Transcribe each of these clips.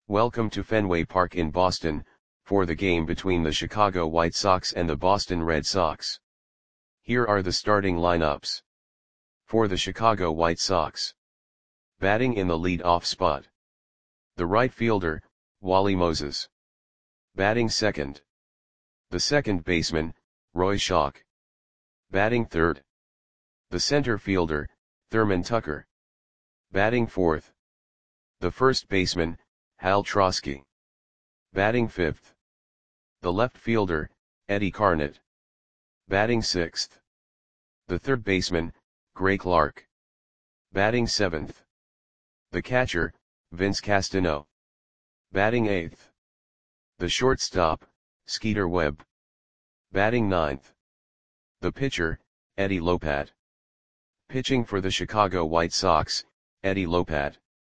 Welcome to Fenway Park in Boston, for the game between the Chicago White Sox and the Boston Red Sox. Here are the starting lineups. For the Chicago White Sox. Batting in the lead-off spot. The right fielder, Wally Moses. Batting second. The second baseman, Roy Schoch. Batting third. The center fielder, Thurman Tucker. Batting fourth. The first baseman, Hal Trosky. Batting fifth. The left fielder, Eddie Carnett. Batting sixth. The third baseman, Gray Clark. Batting seventh. The catcher, Vince Castano. Batting eighth. The shortstop, Skeeter Webb. Batting ninth. The pitcher, Eddie Lopat. Pitching for the Chicago White Sox, Eddie Lopat.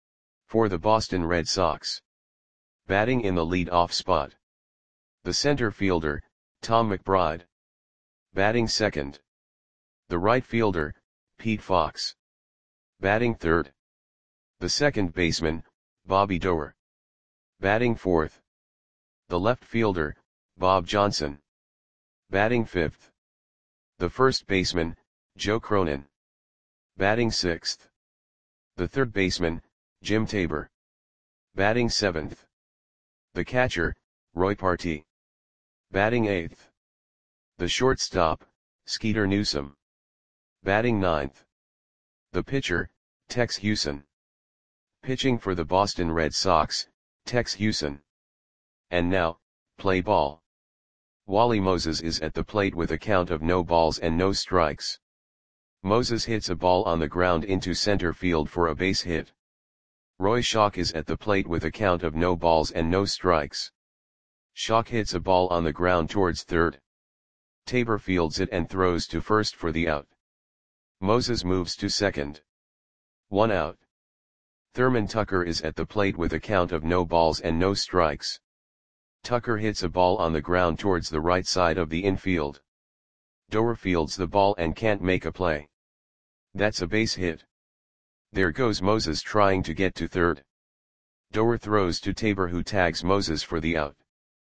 For the Boston Red Sox. Batting in the lead-off spot. The center fielder, Tom McBride. Batting second. The right fielder, Pete Fox. Batting third. The second baseman, Bobby Doerr. Batting fourth. The left fielder, Bob Johnson. Batting fifth. The first baseman, Joe Cronin. Batting sixth. The third baseman, Jim Tabor. Batting seventh. The catcher, Roy Partee. Batting eighth. The shortstop, Skeeter Newsom. Batting ninth. The pitcher, Tex Hewson. Pitching for the Boston Red Sox, Tex Hewson. And now, play ball. Wally Moses is at the plate with a count of no balls and no strikes. Moses hits a ball on the ground into center field for a base hit. Roy Schoch is at the plate with a count of no balls and no strikes. Schoch hits a ball on the ground towards third. Tabor fields it and throws to first for the out. Moses moves to second. 1 out. Thurman Tucker is at the plate with a count of no balls and no strikes. Tucker hits a ball on the ground towards the right side of the infield. Doerr fields the ball and can't make a play. That's a base hit. There goes Moses trying to get to third. Doerr throws to Tabor, who tags Moses for the out.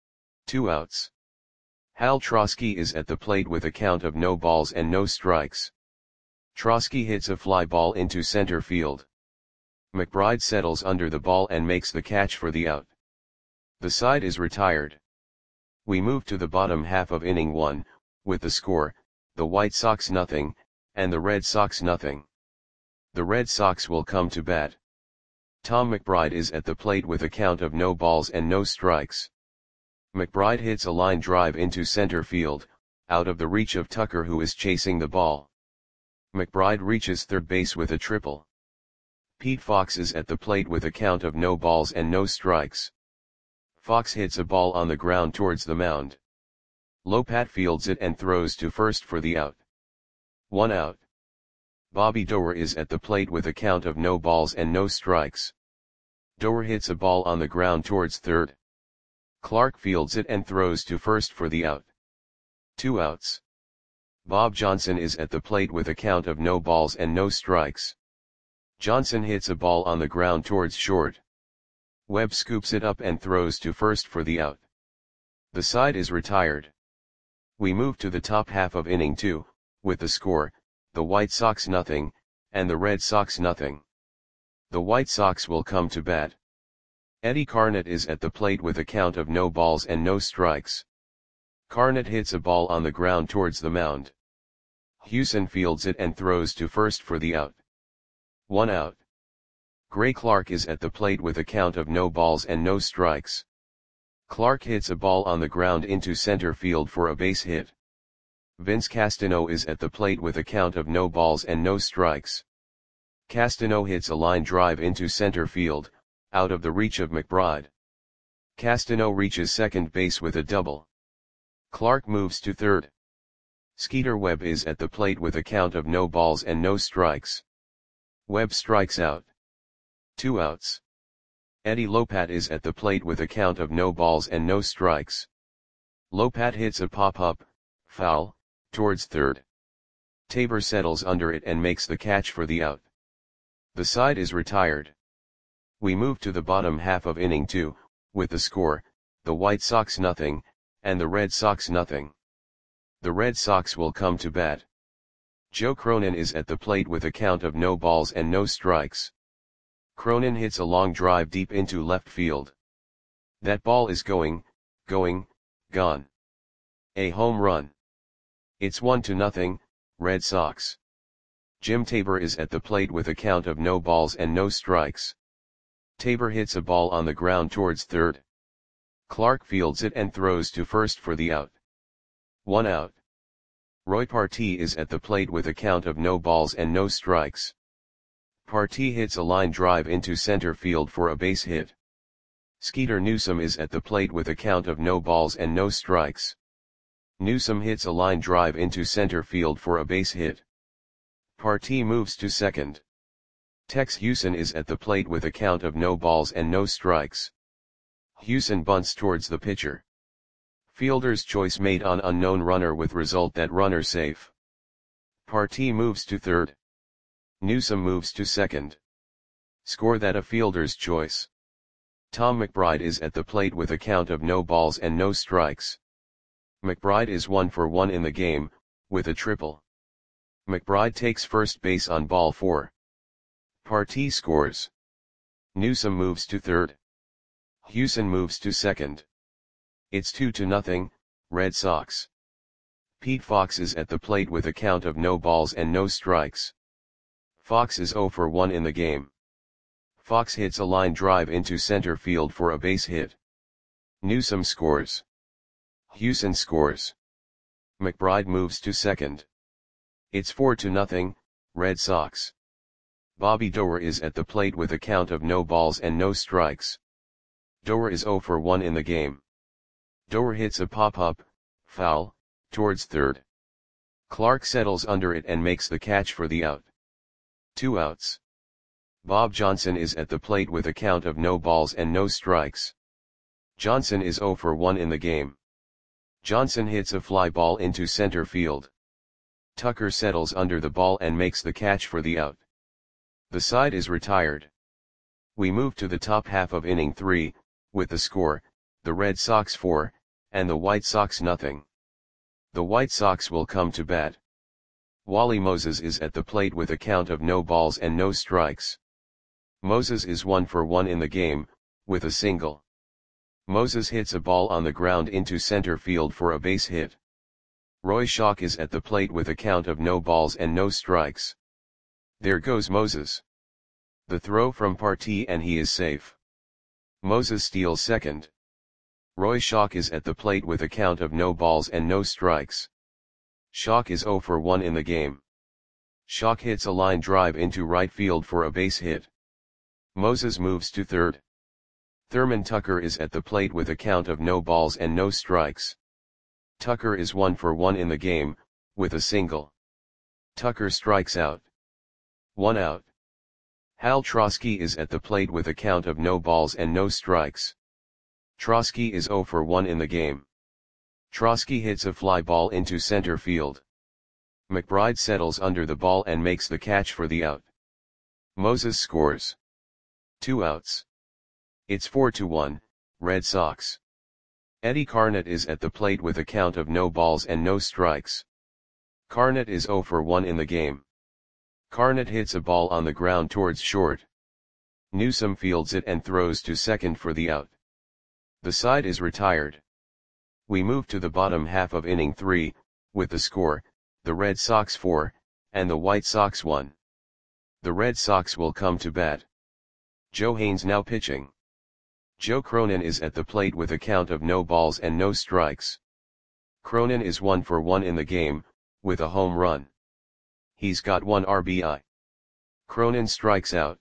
2 outs. Hal Trosky is at the plate with a count of no balls and no strikes. Trosky hits a fly ball into center field. McBride settles under the ball and makes the catch for the out. The side is retired. We move to the bottom half of inning 1, with the score, the White Sox 0, and the Red Sox 0. The Red Sox will come to bat. Tom McBride is at the plate with a count of no balls and no strikes. McBride hits a line drive into center field, out of the reach of Tucker, who is chasing the ball. McBride reaches third base with a triple. Pete Fox is at the plate with a count of no balls and no strikes. Fox hits a ball on the ground towards the mound. Lopat fields it and throws to first for the out. 1 out. Bobby Doerr is at the plate with a count of no balls and no strikes. Doerr hits a ball on the ground towards third. Clark fields it and throws to first for the out. 2 outs. Bob Johnson is at the plate with a count of no balls and no strikes. Johnson hits a ball on the ground towards short. Webb scoops it up and throws to first for the out. The side is retired. We move to the top half of inning 2, with the score, the White Sox 0, and the Red Sox 0. The White Sox will come to bat. Eddie Carnett is at the plate with a count of no balls and no strikes. Carnett hits a ball on the ground towards the mound. Hewson fields it and throws to first for the out. 1 out. Gray Clark is at the plate with a count of no balls and no strikes. Clark hits a ball on the ground into center field for a base hit. Vince Castano is at the plate with a count of no balls and no strikes. Castano hits a line drive into center field, out of the reach of McBride. Castano reaches second base with a double. Clark moves to third. Skeeter Webb is at the plate with a count of no balls and no strikes. Webb strikes out. 2 outs. Eddie Lopat is at the plate with a count of no balls and no strikes. Lopat hits a pop-up, foul, towards third. Tabor settles under it and makes the catch for the out. The side is retired. We move to the bottom half of inning 2, with the score, the White Sox nothing, and the Red Sox nothing. The Red Sox will come to bat. Joe Cronin is at the plate with a count of no balls and no strikes. Cronin hits a long drive deep into left field. That ball is going, gone. A home run. It's 1-0, Red Sox. Jim Tabor is at the plate with a count of no balls and no strikes. Tabor hits a ball on the ground towards third. Clark fields it and throws to first for the out. 1 out. Roy Partee is at the plate with a count of no balls and no strikes. Partee hits a line drive into center field for a base hit. Skeeter Newsom is at the plate with a count of no balls and no strikes. Newsom hits a line drive into center field for a base hit. Partee moves to second. Tex Hewson is at the plate with a count of no balls and no strikes. Hewson bunts towards the pitcher. Fielder's choice made on unknown runner with result that runner safe. Partee moves to third. Newsom moves to second. Score that a fielder's choice. Tom McBride is at the plate with a count of no balls and no strikes. McBride is 1 for 1 in the game, with a triple. McBride takes first base on ball 4. Partee scores. Newsom moves to third. Hewson moves to second. It's 2-0, Red Sox. Pete Fox is at the plate with a count of no balls and no strikes. Fox is 0 for 1 in the game. Fox hits a line drive into center field for a base hit. Newsom scores. Hewson scores. McBride moves to second. It's 4-0, Red Sox. Bobby Doerr is at the plate with a count of no balls and no strikes. Doerr is 0 for 1 in the game. Doerr hits a pop-up, foul, towards third. Clark settles under it and makes the catch for the out. 2 outs. Bob Johnson is at the plate with a count of no balls and no strikes. Johnson is 0 for 1 in the game. Johnson hits a fly ball into center field. Tucker settles under the ball and makes the catch for the out. The side is retired. We move to the top half of inning 3, with the score, the Red Sox 4, and the White Sox nothing. The White Sox will come to bat. Wally Moses is at the plate with a count of no balls and no strikes. Moses is 1 for 1 in the game, with a single. Moses hits a ball on the ground into center field for a base hit. Roy Schock is at the plate with a count of no balls and no strikes. There goes Moses. The throw from Partee and he is safe. Moses steals second. Roy Schock is at the plate with a count of no balls and no strikes. Schock is 0 for 1 in the game. Schock hits a line drive into right field for a base hit. Moses moves to third. Thurman Tucker is at the plate with a count of no balls and no strikes. Tucker is 1 for 1 in the game, with a single. Tucker strikes out. 1 out. Hal Trosky is at the plate with a count of no balls and no strikes. Trosky is 0 for 1 in the game. Trosky hits a fly ball into center field. McBride settles under the ball and makes the catch for the out. Moses scores. 2 outs. It's 4-1, Red Sox. Eddie Carnett is at the plate with a count of no balls and no strikes. Carnett is 0 for 1 in the game. Carnett hits a ball on the ground towards short. Newsom fields it and throws to second for the out. The side is retired. We move to the bottom half of inning 3, with the score, the Red Sox 4, and the White Sox 1. The Red Sox will come to bat. Joe Haynes now pitching. Joe Cronin is at the plate with a count of no balls and no strikes. Cronin is 1 for 1 in the game, with a home run. He's got 1 RBI. Cronin strikes out.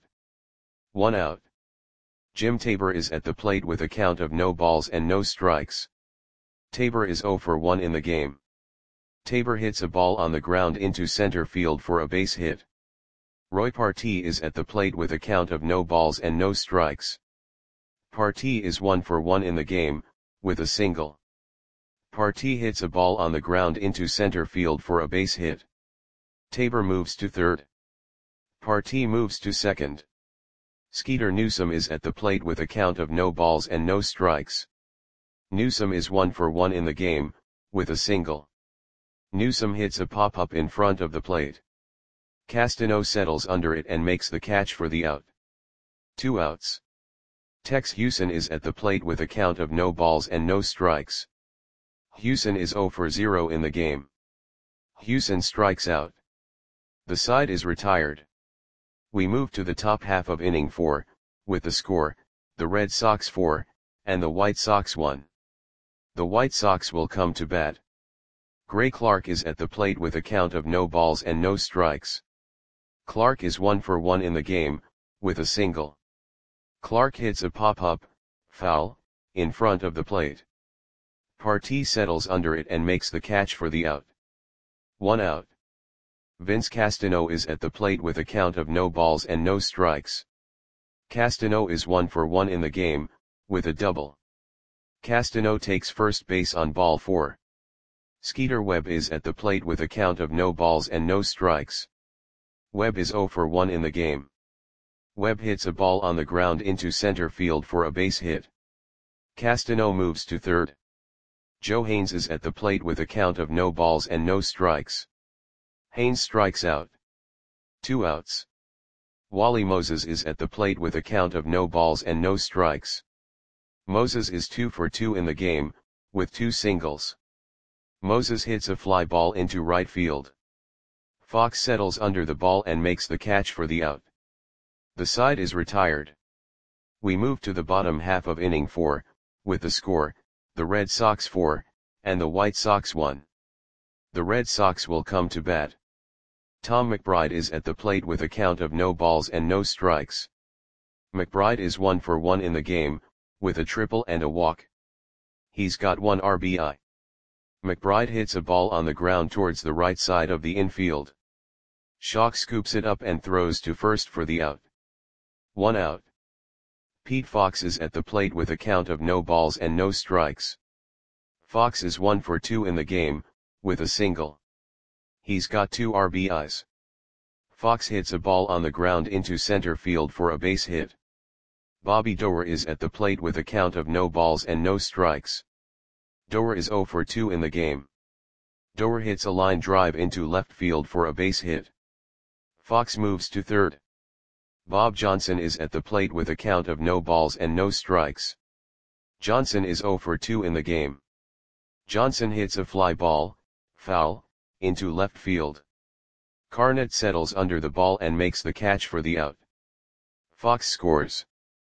1 out. Jim Tabor is at the plate with a count of no balls and no strikes. Tabor is 0 for 1 in the game. Tabor hits a ball on the ground into center field for a base hit. Roy Partee is at the plate with a count of no balls and no strikes. Partee is 1 for 1 in the game, with a single. Partee hits a ball on the ground into center field for a base hit. Tabor moves to third. Partee moves to second. Skeeter Newsome is at the plate with a count of no balls and no strikes. Newsome is 1 for 1 in the game, with a single. Newsome hits a pop-up in front of the plate. Castano settles under it and makes the catch for the out. 2 outs. Tex Houston is at the plate with a count of no balls and no strikes. Houston is 0 for 0 in the game. Houston strikes out. The side is retired. We move to the top half of inning 4, with the score, the Red Sox 4, and the White Sox 1. The White Sox will come to bat. Gray Clark is at the plate with a count of no balls and no strikes. Clark is 1 for 1 in the game, with a single. Clark hits a pop-up, foul, in front of the plate. Partee settles under it and makes the catch for the out. 1 out. Vince Castano is at the plate with a count of no balls and no strikes. Castano is 1 for 1 in the game, with a double. Castano takes first base on ball 4. Skeeter Webb is at the plate with a count of no balls and no strikes. Webb is 0 for 1 in the game. Webb hits a ball on the ground into center field for a base hit. Castano moves to third. Joe Haynes is at the plate with a count of no balls and no strikes. Haynes strikes out. 2 outs. Wally Moses is at the plate with a count of no balls and no strikes. Moses is 2 for 2 in the game, with 2 singles. Moses hits a fly ball into right field. Fox settles under the ball and makes the catch for the out. The side is retired. We move to the bottom half of inning 4, with the score, the Red Sox 4, and the White Sox 1. The Red Sox will come to bat. Tom McBride is at the plate with a count of no balls and no strikes. McBride is 1 for 1 in the game, with a triple and a walk. He's got 1 RBI. McBride hits a ball on the ground towards the right side of the infield. Schock scoops it up and throws to first for the out. 1 out. Pete Fox is at the plate with a count of no balls and no strikes. Fox is 1 for 2 in the game, with a single. He's got 2 RBIs. Fox hits a ball on the ground into center field for a base hit. Bobby Doerr is at the plate with a count of no balls and no strikes. Doerr is 0 for 2 in the game. Doerr hits a line drive into left field for a base hit. Fox moves to third. Bob Johnson is at the plate with a count of no balls and no strikes. Johnson is 0 for 2 in the game. Johnson hits a fly ball, foul, into left field. Carnett settles under the ball and makes the catch for the out. Fox scores.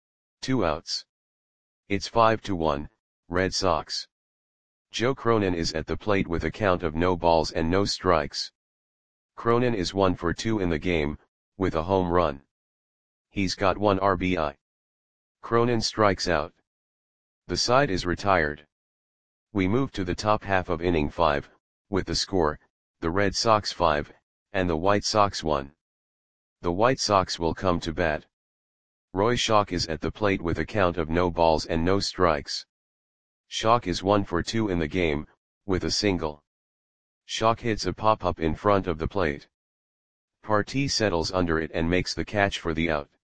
2 outs. It's 5-1, Red Sox. Joe Cronin is at the plate with a count of no balls and no strikes. Cronin is 1 for 2 in the game, with a home run. He's got 1 RBI. Cronin strikes out. The side is retired. We move to the top half of inning 5, with the score, the Red Sox 5, and the White Sox 1. The White Sox will come to bat. Roy Schock is at the plate with a count of no balls and no strikes. Schock is 1 for 2 in the game, with a single. Schock hits a pop-up in front of the plate. Partee settles under it and makes the catch for the out.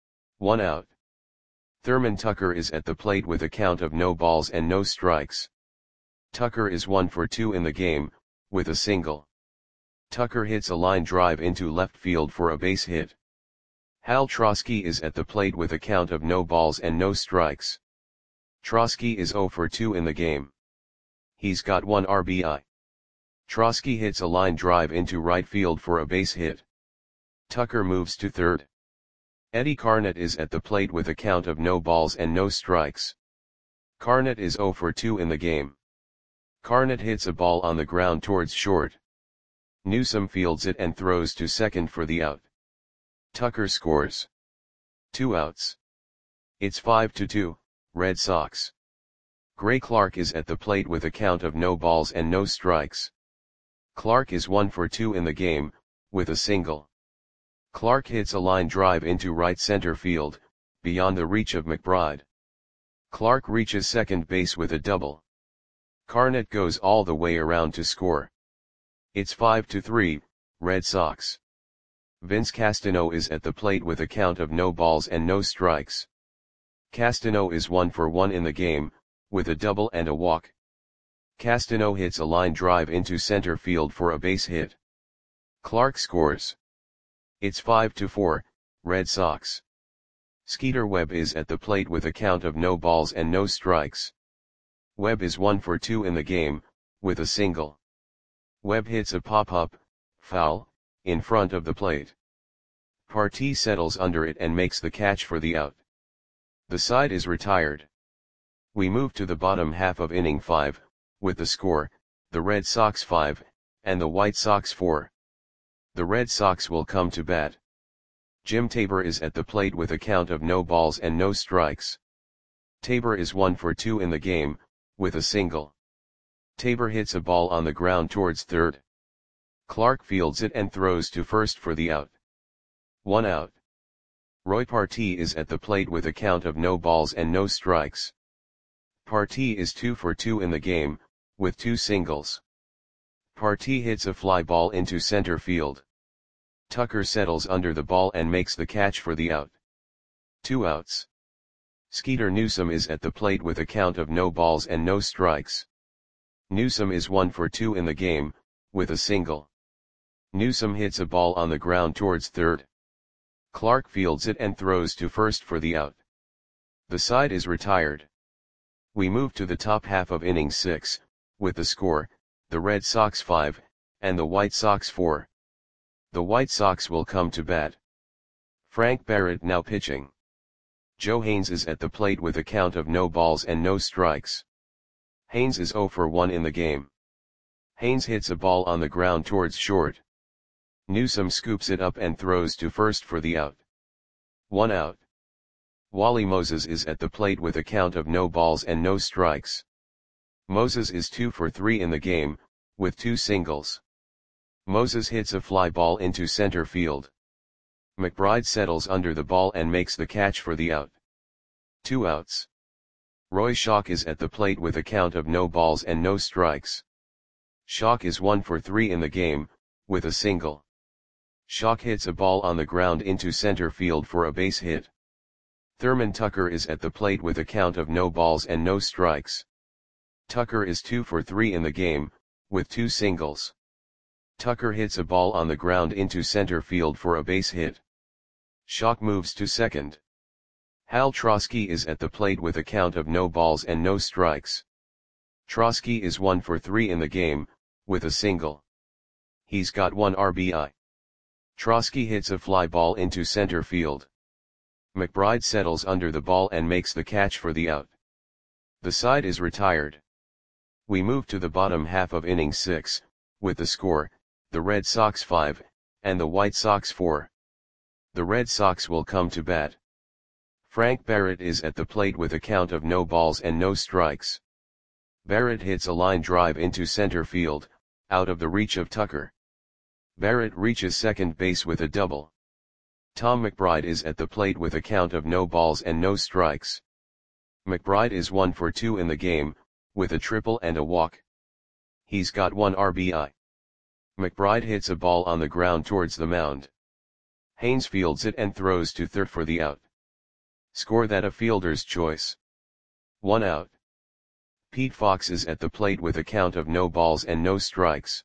1 out. Thurman Tucker is at the plate with a count of no balls and no strikes. Tucker is 1 for 2 in the game, with a single. Tucker hits a line drive into left field for a base hit. Hal Trosky is at the plate with a count of no balls and no strikes. Trosky is 0 for 2 in the game. He's got 1 RBI. Trosky hits a line drive into right field for a base hit. Tucker moves to third. Eddie Carnett is at the plate with a count of no balls and no strikes. Carnett is 0 for 2 in the game. Carnett hits a ball on the ground towards short. Newsome fields it and throws to second for the out. Tucker scores. 2 outs. It's 5-2, Red Sox. Gray Clark is at the plate with a count of no balls and no strikes. Clark is 1 for 2 in the game, with a single. Clark hits a line drive into right center field, beyond the reach of McBride. Clark reaches second base with a double. Carnett goes all the way around to score. It's 5-3, Red Sox. Vince Castano is at the plate with a count of no balls and no strikes. Castano is 1 for 1 in the game, with a double and a walk. Castano hits a line drive into center field for a base hit. Clark scores. It's 5-4, Red Sox. Skeeter Webb is at the plate with a count of no balls and no strikes. Webb is 1 for 2 in the game, with a single. Webb hits a pop-up, foul, in front of the plate. Partee settles under it and makes the catch for the out. The side is retired. We move to the bottom half of inning 5, with the score, the Red Sox 5, and the White Sox 4. The Red Sox will come to bat. Jim Tabor is at the plate with a count of no balls and no strikes. Tabor is 1 for 2 in the game, with a single. Tabor hits a ball on the ground towards third. Clark fields it and throws to first for the out. 1 out. Roy Partee is at the plate with a count of no balls and no strikes. Partee is 2 for 2 in the game, with 2 singles. Partee hits a fly ball into center field. Tucker settles under the ball and makes the catch for the out. 2 outs. Skeeter Newsome is at the plate with a count of no balls and no strikes. Newsome is 1 for 2 in the game, with a single. Newsome hits a ball on the ground towards third. Clark fields it and throws to first for the out. The side is retired. We move to the top half of inning 6, with the score, the Red Sox 5, and the White Sox 4. The White Sox will come to bat. Frank Barrett now pitching. Joe Haynes is at the plate with a count of no balls and no strikes. Haynes is 0 for 1 in the game. Haynes hits a ball on the ground towards short. Newsome scoops it up and throws to first for the out. 1 out. Wally Moses is at the plate with a count of no balls and no strikes. Moses is 2 for 3 in the game, with 2 singles. Moses hits a fly ball into center field. McBride settles under the ball and makes the catch for the out. 2 outs. Roy Schock is at the plate with a count of no balls and no strikes. Schock is 1 for 3 in the game, with a single. Schock hits a ball on the ground into center field for a base hit. Thurman Tucker is at the plate with a count of no balls and no strikes. Tucker is 2 for 3 in the game, with 2 singles. Tucker hits a ball on the ground into center field for a base hit. Schock moves to second. Hal Trosky is at the plate with a count of no balls and no strikes. Trosky is 1 for 3 in the game, with a single. He's got 1 RBI. Trosky hits a fly ball into center field. McBride settles under the ball and makes the catch for the out. The side is retired. We move to the bottom half of inning 6, with the score, the Red Sox 5, and the White Sox 4. The Red Sox will come to bat. Frank Barrett is at the plate with a count of no balls and no strikes. Barrett hits a line drive into center field, out of the reach of Tucker. Barrett reaches second base with a double. Tom McBride is at the plate with a count of no balls and no strikes. McBride is 1 for 2 in the game, with a triple and a walk. He's got 1 RBI. McBride hits a ball on the ground towards the mound. Haynes fields it and throws to third for the out. Score that a fielder's choice. 1 out. Pete Fox is at the plate with a count of no balls and no strikes.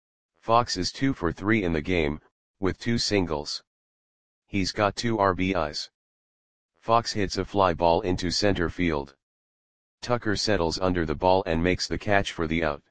Fox is 2 for 3 in the game, with 2 singles. He's got 2 RBIs. Fox hits a fly ball into center field. Tucker settles under the ball and makes the catch for the out.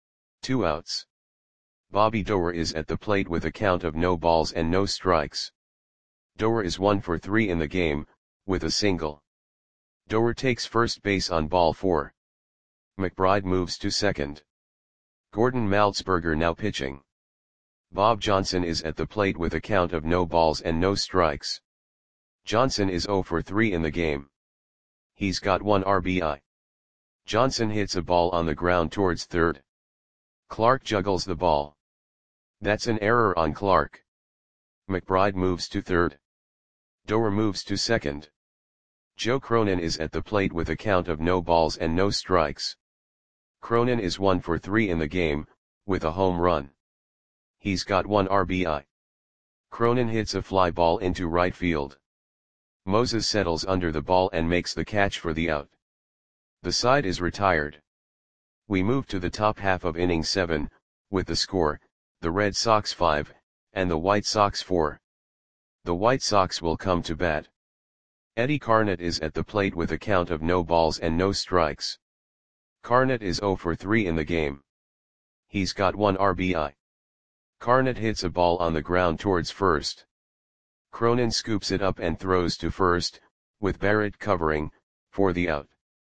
2 outs. Bobby Doerr is at the plate with a count of no balls and no strikes. Doerr is 1 for 3 in the game, with a single. Doerr takes first base on ball 4. McBride moves to second. Gordon Maltzberger now pitching. Bob Johnson is at the plate with a count of no balls and no strikes. Johnson is 0 for 3 in the game. He's got 1 RBI. Johnson hits a ball on the ground towards third. Clark juggles the ball. That's an error on Clark. McBride moves to third. Doerr moves to second. Joe Cronin is at the plate with a count of no balls and no strikes. Cronin is 1 for 3 in the game, with a home run. He's got 1 RBI. Cronin hits a fly ball into right field. Moses settles under the ball and makes the catch for the out. The side is retired. We move to the top half of inning 7, with the score, the Red Sox 5, and the White Sox 4. The White Sox will come to bat. Eddie Carnett is at the plate with a count of no balls and no strikes. Carnett is 0 for 3 in the game. He's got 1 RBI. Carnett hits a ball on the ground towards first. Cronin scoops it up and throws to first, with Barrett covering, for the out.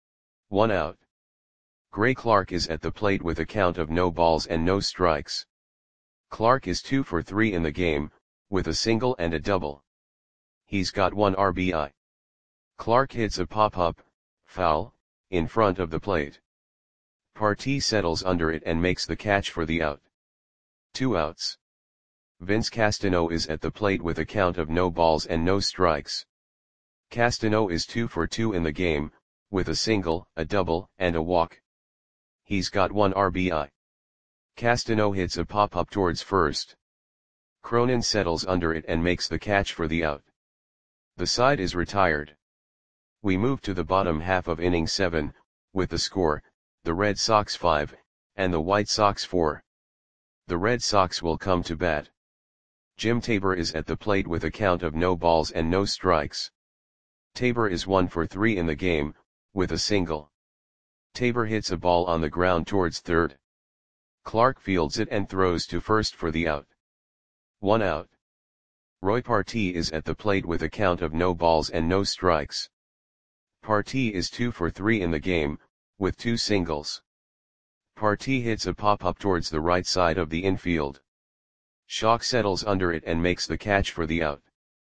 1 out. Gray Clark is at the plate with a count of no balls and no strikes. Clark is 2 for 3 in the game, with a single and a double. He's got 1 RBI. Clark hits a pop-up, foul, in front of the plate. Partee settles under it and makes the catch for the out. 2 outs. Vince Castano is at the plate with a count of no balls and no strikes. Castano is 2 for 2 in the game, with a single, a double, and a walk. He's got 1 RBI. Castano hits a pop-up towards first. Cronin settles under it and makes the catch for the out. The side is retired. We move to the bottom half of inning 7, with the score, the Red Sox 5, and the White Sox 4. The Red Sox will come to bat. Jim Tabor is at the plate with a count of no balls and no strikes. Tabor is 1 for 3 in the game, with a single. Tabor hits a ball on the ground towards third. Clark fields it and throws to first for the out. 1 out. Roy Partee is at the plate with a count of no balls and no strikes. Partee is 2 for 3 in the game, with 2 singles. Partee hits a pop-up towards the right side of the infield. Schock settles under it and makes the catch for the out.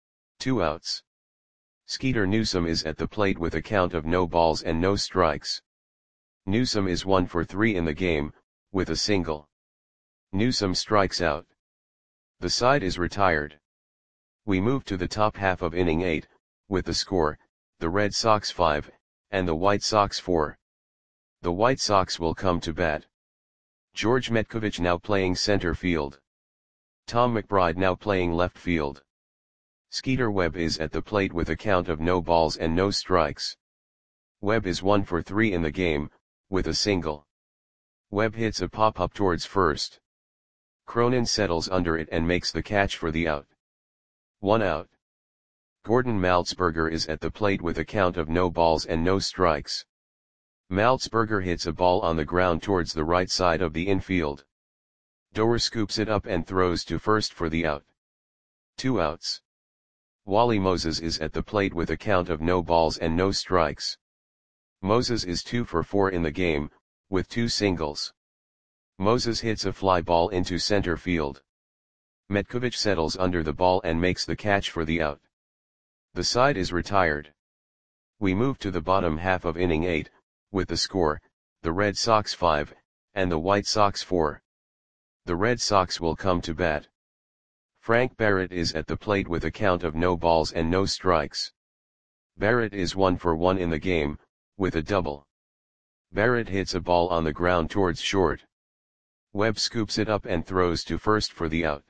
2 outs. Skeeter Newsome is at the plate with a count of no balls and no strikes. Newsome is 1 for 3 in the game, with a single. Newsome strikes out. The side is retired. We move to the top half of inning 8, with the score, the Red Sox 5, and the White Sox 4. The White Sox will come to bat. George Metkovich now playing center field. Tom McBride now playing left field. Skeeter Webb is at the plate with a count of no balls and no strikes. Webb is 1 for 3 in the game, with a single. Webb hits a pop-up towards first. Cronin settles under it and makes the catch for the out. 1 out. Gordon Maltzberger is at the plate with a count of no balls and no strikes. Maltzberger hits a ball on the ground towards the right side of the infield. Doer scoops it up and throws to first for the out. 2 outs. Wally Moses is at the plate with a count of no balls and no strikes. Moses is 2 for 4 in the game, with 2 singles. Moses hits a fly ball into center field. Metkovich settles under the ball and makes the catch for the out. The side is retired. We move to the bottom half of inning 8, with the score, the Red Sox 5, and the White Sox 4. The Red Sox will come to bat. Frank Barrett is at the plate with a count of no balls and no strikes. Barrett is 1 for 1 in the game, with a double. Barrett hits a ball on the ground towards short. Webb scoops it up and throws to first for the out.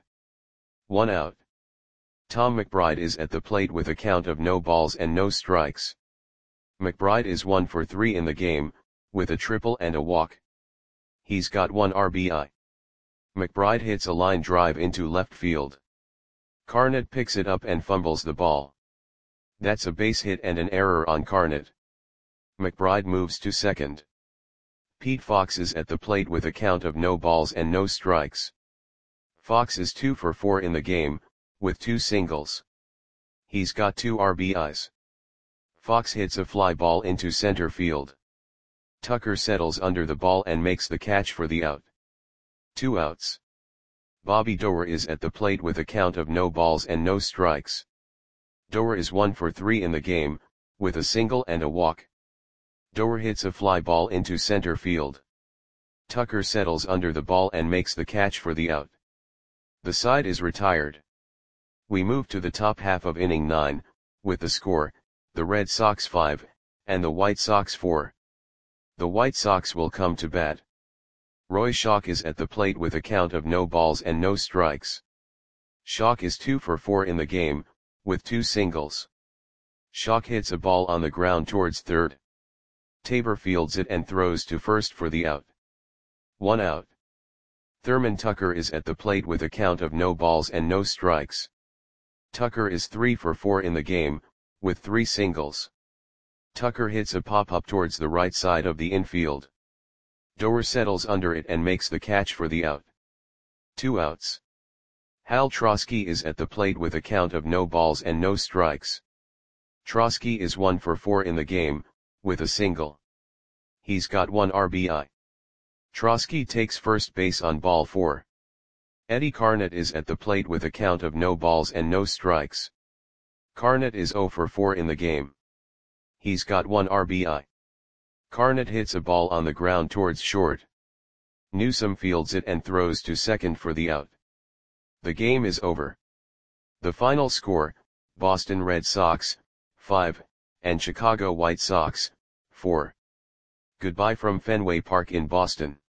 1 out. Tom McBride is at the plate with a count of no balls and no strikes. McBride is 1 for 3 in the game, with a triple and a walk. He's got 1 RBI. McBride hits a line drive into left field. Carnett picks it up and fumbles the ball. That's a base hit and an error on Carnett. McBride moves to second. Pete Fox is at the plate with a count of no balls and no strikes. Fox is 2 for 4 in the game, with 2 singles. He's got 2 RBIs. Fox hits a fly ball into center field. Tucker settles under the ball and makes the catch for the out. 2 outs. Bobby Doer is at the plate with a count of no balls and no strikes. Doer is 1 for 3 in the game, with a single and a walk. Doer hits a fly ball into center field. Tucker settles under the ball and makes the catch for the out. The side is retired. We move to the top half of inning 9, with the score, the Red Sox 5, and the White Sox 4. The White Sox will come to bat. Roy Schock is at the plate with a count of no balls and no strikes. Schock is 2 for 4 in the game, with 2 singles. Schock hits a ball on the ground towards third. Tabor fields it and throws to first for the out. 1 out. Thurman Tucker is at the plate with a count of no balls and no strikes. Tucker is 3 for 4 in the game, with 3 singles. Tucker hits a pop-up towards the right side of the infield. Doer settles under it and makes the catch for the out. 2 outs. Hal Trosky is at the plate with a count of no balls and no strikes. Trosky is 1 for 4 in the game, with a single. He's got 1 RBI. Trosky takes first base on ball 4. Eddie Carnett is at the plate with a count of no balls and no strikes. Carnett is 0 for 4 in the game. He's got 1 RBI. Carnett hits a ball on the ground towards short. Newsome fields it and throws to second for the out. The game is over. The final score, Boston Red Sox, 5, and Chicago White Sox, 4. Goodbye from Fenway Park in Boston.